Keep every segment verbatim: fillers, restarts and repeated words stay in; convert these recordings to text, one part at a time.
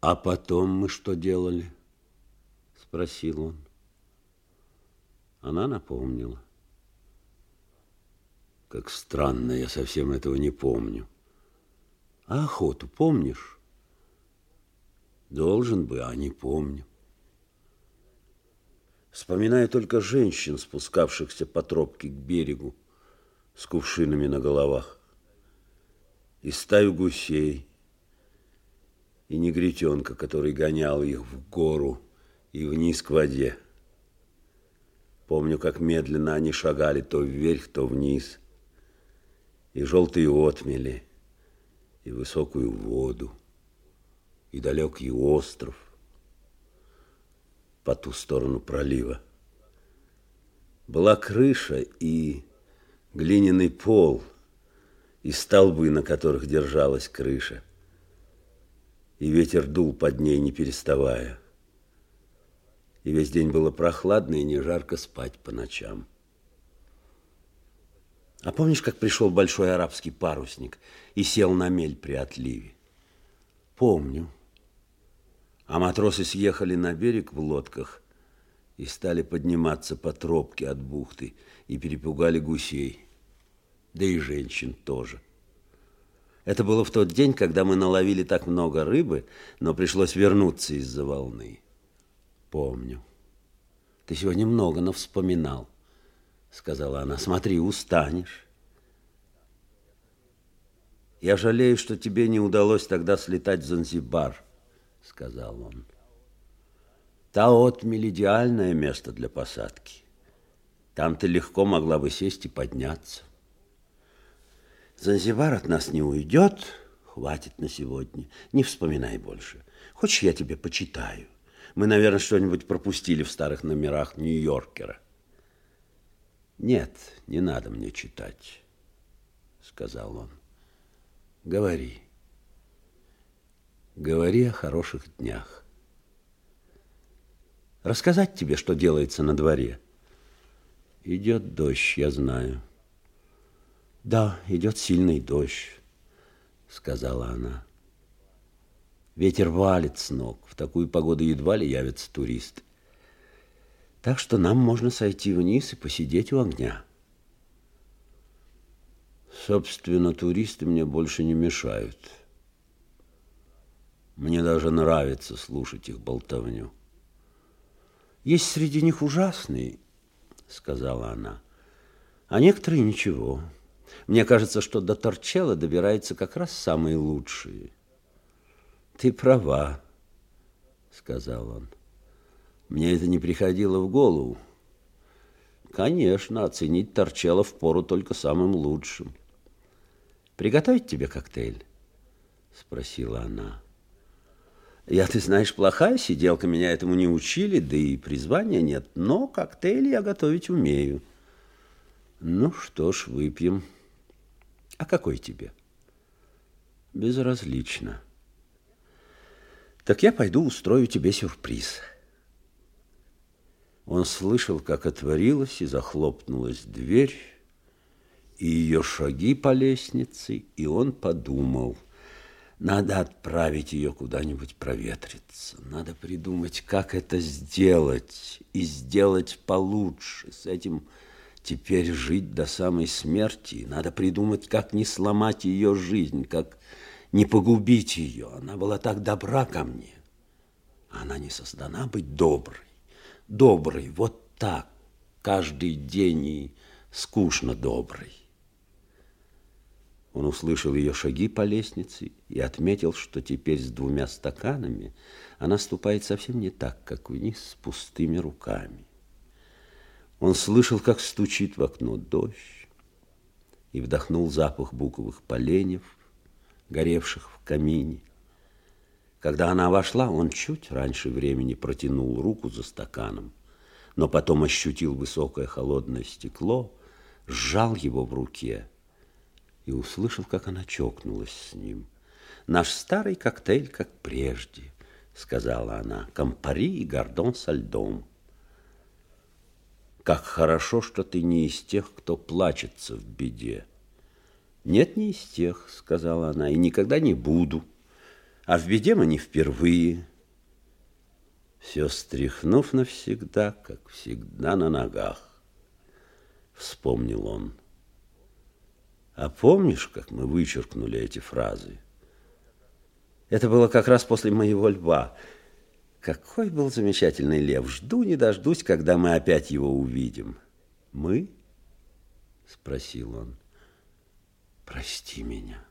А потом мы что делали? Спросил он. Она напомнила. Как странно, я совсем этого не помню. А охоту помнишь? Должен бы, а не помню. Вспоминаю только женщин, спускавшихся по тропке к берегу с кувшинами на головах, и стаю гусей, и негритенка, который гонял их в гору и вниз к воде. Помню, как медленно они шагали то вверх, то вниз, и желтые отмели, и высокую воду, и далекий остров по ту сторону пролива. Была крыша и глиняный пол, и столбы, на которых держалась крыша, и ветер дул под ней, не переставая. И весь день было прохладно и не жарко спать по ночам. А помнишь, как пришел большой арабский парусник и сел на мель при отливе? Помню. А матросы съехали на берег в лодках и стали подниматься по тропке от бухты и перепугали гусей, да и женщин тоже. Это было в тот день, когда мы наловили так много рыбы, но пришлось вернуться из-за волны. Помню. Ты сегодня много навспоминал, сказала она. Смотри, устанешь. Я жалею, что тебе не удалось тогда слетать в Занзибар, сказал он. Та отмель идеальное место для посадки. Там ты легко могла бы сесть и подняться. Занзибар от нас не уйдет, хватит на сегодня. Не вспоминай больше. Хочешь, я тебе почитаю? Мы, наверное, что-нибудь пропустили в старых номерах Нью-Йоркера. Нет, не надо мне читать, сказал он. Говори. Говори о хороших днях. Рассказать тебе, что делается на дворе? Идет дождь, я знаю. Да, идет сильный дождь, сказала она. Ветер валит с ног. В такую погоду едва ли явятся туристы. Так что нам можно сойти вниз и посидеть у огня. Собственно, туристы мне больше не мешают. Мне даже нравится слушать их болтовню. Есть среди них ужасные, сказала она, а некоторые ничего. Мне кажется, что до Торчелло добираются как раз самые лучшие. Ты права, сказал он. Мне это не приходило в голову. Конечно, оценить Торчелло впору только самым лучшим. Приготовить тебе коктейль? Спросила она. Я, ты знаешь, плохая сиделка, меня этому не учили, да и призвания нет, но коктейли я готовить умею. Ну что ж, выпьем. А какой тебе? Безразлично. Так я пойду устрою тебе сюрприз. Он слышал, как отворилась и захлопнулась дверь, и ее шаги по лестнице, и он подумал, надо отправить ее куда-нибудь проветриться, надо придумать, как это сделать, и сделать получше. С этим теперь жить до самой смерти, надо придумать, как не сломать ее жизнь, как не погубить ее. Она была так добра ко мне. Она не создана быть доброй. Доброй, вот так, каждый день и скучно доброй. Он услышал ее шаги по лестнице и отметил, что теперь с двумя стаканами она ступает совсем не так, как вниз с пустыми руками. Он слышал, как стучит в окно дождь, и вдохнул запах буковых поленьев, горевших в камине. Когда она вошла, он чуть раньше времени протянул руку за стаканом, но потом ощутил высокое холодное стекло, сжал его в руке и услышал, как она чокнулась с ним. «Наш старый коктейль, как прежде», — сказала она, — «кампари и гордон со льдом». «Как хорошо, что ты не из тех, кто плачется в беде». «Нет, не из тех», — сказала она, — «и никогда не буду. А в беде мы не впервые. Все стряхнув навсегда, как всегда на ногах, вспомнил он. А помнишь, как мы вычеркнули эти фразы? Это было как раз после моего льва. Какой был замечательный лев. Жду не дождусь, когда мы опять его увидим. Мы? Спросил он. Прости меня.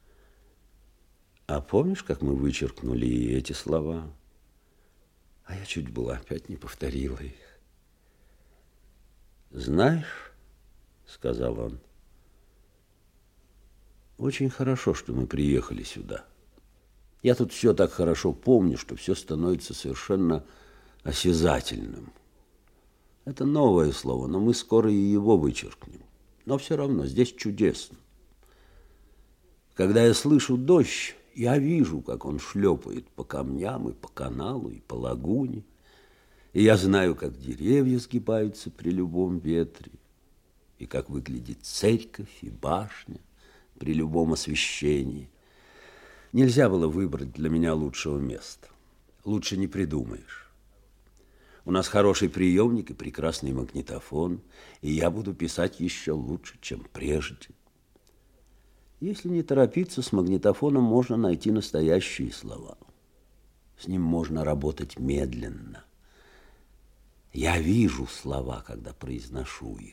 А помнишь, как мы вычеркнули и эти слова? А я чуть было опять не повторила их. Знаешь, сказал он, очень хорошо, что мы приехали сюда. Я тут все так хорошо помню, что все становится совершенно осязательным. Это новое слово, но мы скоро и его вычеркнем. Но все равно здесь чудесно. Когда я слышу дождь, я вижу, как он шлепает по камням и по каналу, и по лагуне. И я знаю, как деревья сгибаются при любом ветре, и как выглядит церковь и башня при любом освещении. Нельзя было выбрать для меня лучшего места. Лучше не придумаешь. У нас хороший приемник и прекрасный магнитофон, и я буду писать еще лучше, чем прежде. Если не торопиться, с магнитофоном можно найти настоящие слова. С ним можно работать медленно. Я вижу слова, когда произношу их.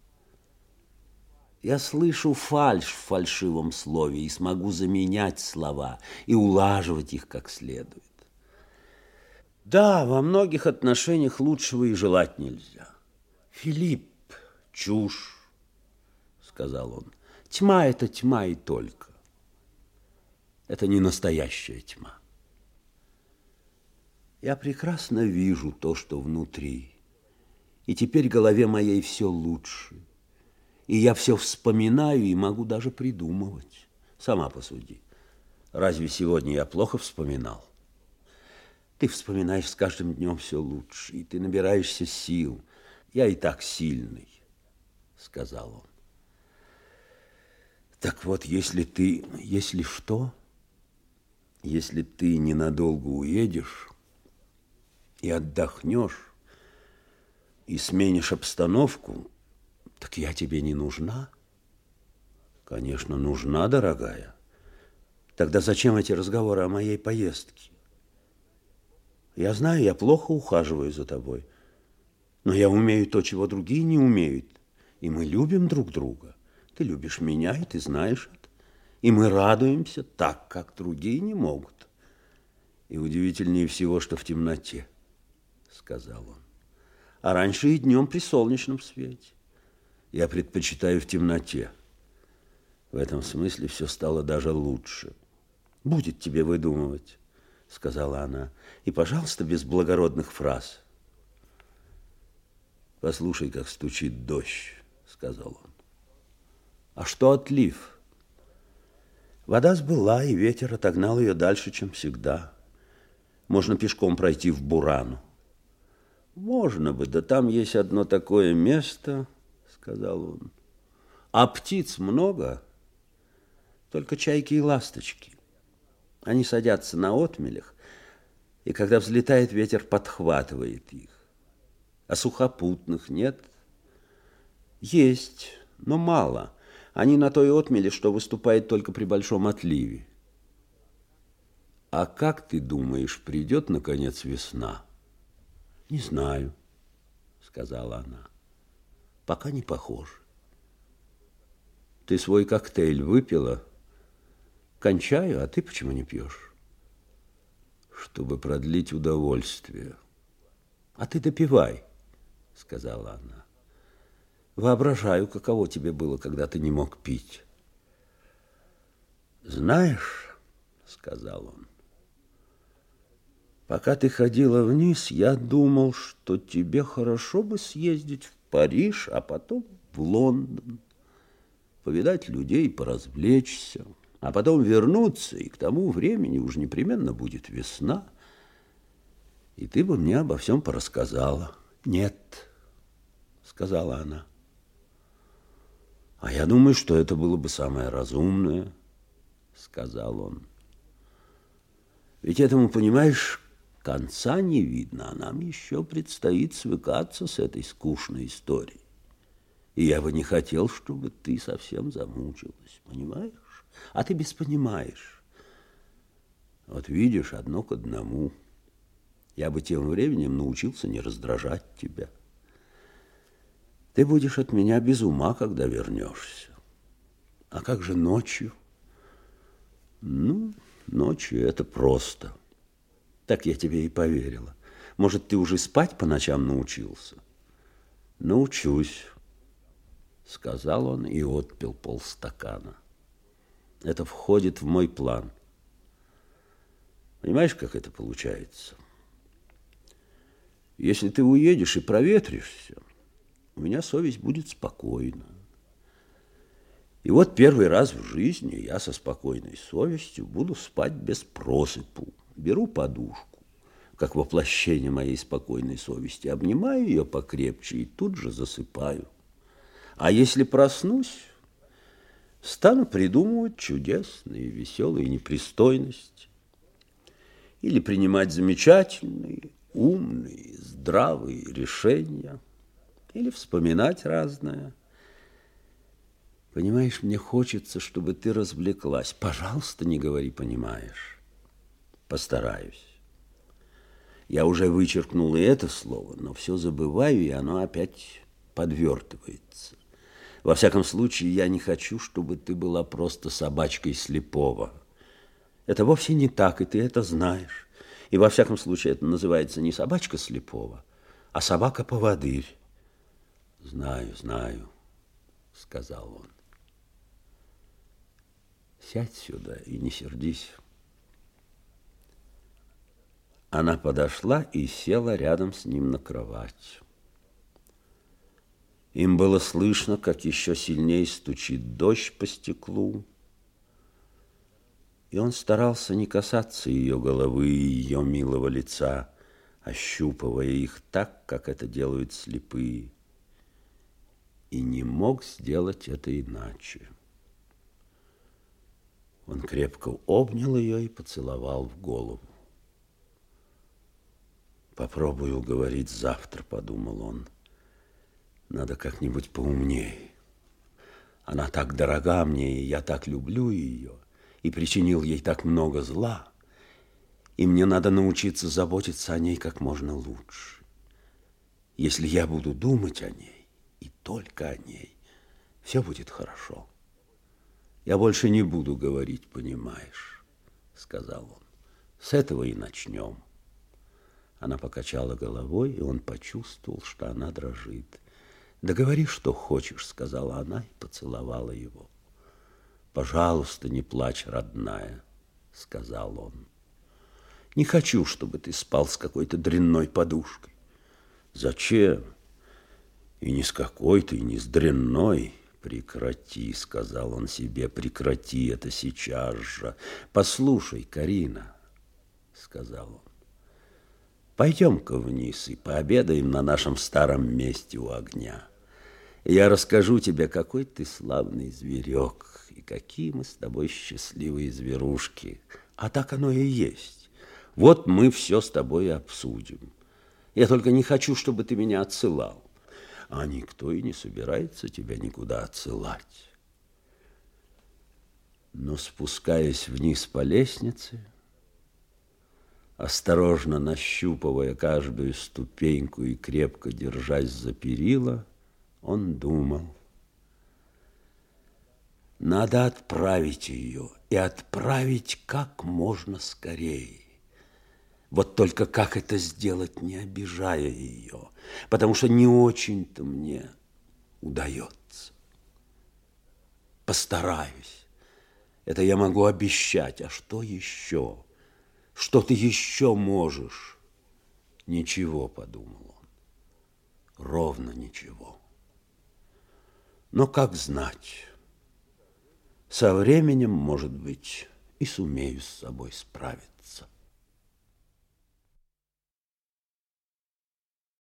Я слышу фальшь в фальшивом слове и смогу заменять слова и улаживать их как следует. Да, во многих отношениях лучшего и желать нельзя. Филипп, чушь, сказал он. Тьма – это тьма и только. Это не настоящая тьма. Я прекрасно вижу то, что внутри, и теперь голове моей все лучше. И я все вспоминаю и могу даже придумывать. Сама посуди. Разве сегодня я плохо вспоминал? Ты вспоминаешь с каждым днем все лучше, и ты набираешься сил. Я и так сильный, сказал он. Так вот, если ты... Если что? Если ты ненадолго уедешь и отдохнешь, и сменишь обстановку, так я тебе не нужна? Конечно, нужна, дорогая. Тогда зачем эти разговоры о моей поездке? Я знаю, я плохо ухаживаю за тобой, но я умею то, чего другие не умеют, и мы любим друг друга. Ты любишь меня, и ты знаешь это. И мы радуемся так, как другие не могут. И удивительнее всего, что в темноте, сказал он. А раньше и днем при солнечном свете. Я предпочитаю в темноте. В этом смысле все стало даже лучше. Будет тебе выдумывать, сказала она. И, пожалуйста, без благородных фраз. Послушай, как стучит дождь, сказал он. А что отлив? Вода сбыла, и ветер отогнал ее дальше, чем всегда. Можно пешком пройти в Бурану. Можно бы, да там есть одно такое место, сказал он. А птиц много, только чайки и ласточки. Они садятся на отмелях, и когда взлетает ветер, подхватывает их. А сухопутных нет? Есть, но мало. Они на той отмели, что выступает только при большом отливе. А как ты думаешь, придет, наконец, весна? Не знаю, сказала она. Пока не похоже. Ты свой коктейль выпила? Кончаю, а ты почему не пьешь? Чтобы продлить удовольствие. А ты допивай, сказала она. Воображаю, каково тебе было, когда ты не мог пить. Знаешь, сказал он, пока ты ходила вниз, я думал, что тебе хорошо бы съездить в Париж, а потом в Лондон, повидать людей, поразвлечься, а потом вернуться, и к тому времени уж непременно будет весна, и ты бы мне обо всем порассказала. Нет, сказала она. А я думаю, что это было бы самое разумное, сказал он. Ведь этому, понимаешь, конца не видно, а нам еще предстоит свыкаться с этой скучной историей. И я бы не хотел, чтобы ты совсем замучилась, понимаешь? А ты без понимаешь. Вот видишь, одно к одному. Я бы тем временем научился не раздражать тебя. Ты будешь от меня без ума, когда вернешься. А как же ночью? Ну, ночью это просто. Так я тебе и поверила. Может, ты уже спать по ночам научился? Научусь, сказал он и отпил полстакана. Это входит в мой план. Понимаешь, как это получается? Если ты уедешь и проветришься, у меня совесть будет спокойна. И вот первый раз в жизни я со спокойной совестью буду спать без просыпу. Беру подушку, как воплощение моей спокойной совести, обнимаю ее покрепче и тут же засыпаю. А если проснусь, стану придумывать чудесные, веселые непристойности или принимать замечательные, умные, здравые решения, или вспоминать разное. Понимаешь, мне хочется, чтобы ты развлеклась. Пожалуйста, не говори «понимаешь». Постараюсь. Я уже вычеркнул и это слово, но все забываю, и оно опять подвертывается. Во всяком случае, я не хочу, чтобы ты была просто собачкой слепого. Это вовсе не так, и ты это знаешь. И во всяком случае, это называется не собачка слепого, а собака-поводырь. Знаю, знаю, сказал он. Сядь сюда и не сердись. Она подошла и села рядом с ним на кровать. Им было слышно, как еще сильнее стучит дождь по стеклу. И он старался не касаться ее головы и ее милого лица, ощупывая их так, как это делают слепые. И не мог сделать это иначе. Он крепко обнял ее и поцеловал в голову. «Попробую говорить завтра», — подумал он. «Надо как-нибудь поумнее. Она так дорога мне, и я так люблю ее, и причинил ей так много зла, и мне надо научиться заботиться о ней как можно лучше. Если я буду думать о ней, и только о ней, все будет хорошо. Я больше не буду говорить, понимаешь», — сказал он. «С этого и начнем». Она покачала головой, и он почувствовал, что она дрожит. «Да говори, что хочешь», — сказала она и поцеловала его. «Пожалуйста, не плачь, родная», — сказал он. «Не хочу, чтобы ты спал с какой-то дрянной подушкой». «Зачем? И не с какой-то, и не с дрянной». «Прекрати», — сказал он себе, — «прекрати это сейчас же». «Послушай, Карина», — сказал он, — «пойдем-ка вниз и пообедаем на нашем старом месте у огня. Я расскажу тебе, какой ты славный зверек, и какие мы с тобой счастливые зверушки. А так оно и есть. Вот мы все с тобой и обсудим. Я только не хочу, чтобы ты меня отсылал. А никто и не собирается тебя никуда отсылать». Но, спускаясь вниз по лестнице, осторожно нащупывая каждую ступеньку и крепко держась за перила, он думал: надо отправить ее, и отправить как можно скорее. Вот только как это сделать, не обижая ее, потому что не очень-то мне удается. Постараюсь, это я могу обещать, а что еще? Что ты еще можешь? Ничего, подумал он, ровно ничего. Но как знать, со временем, может быть, и сумею с собой справиться.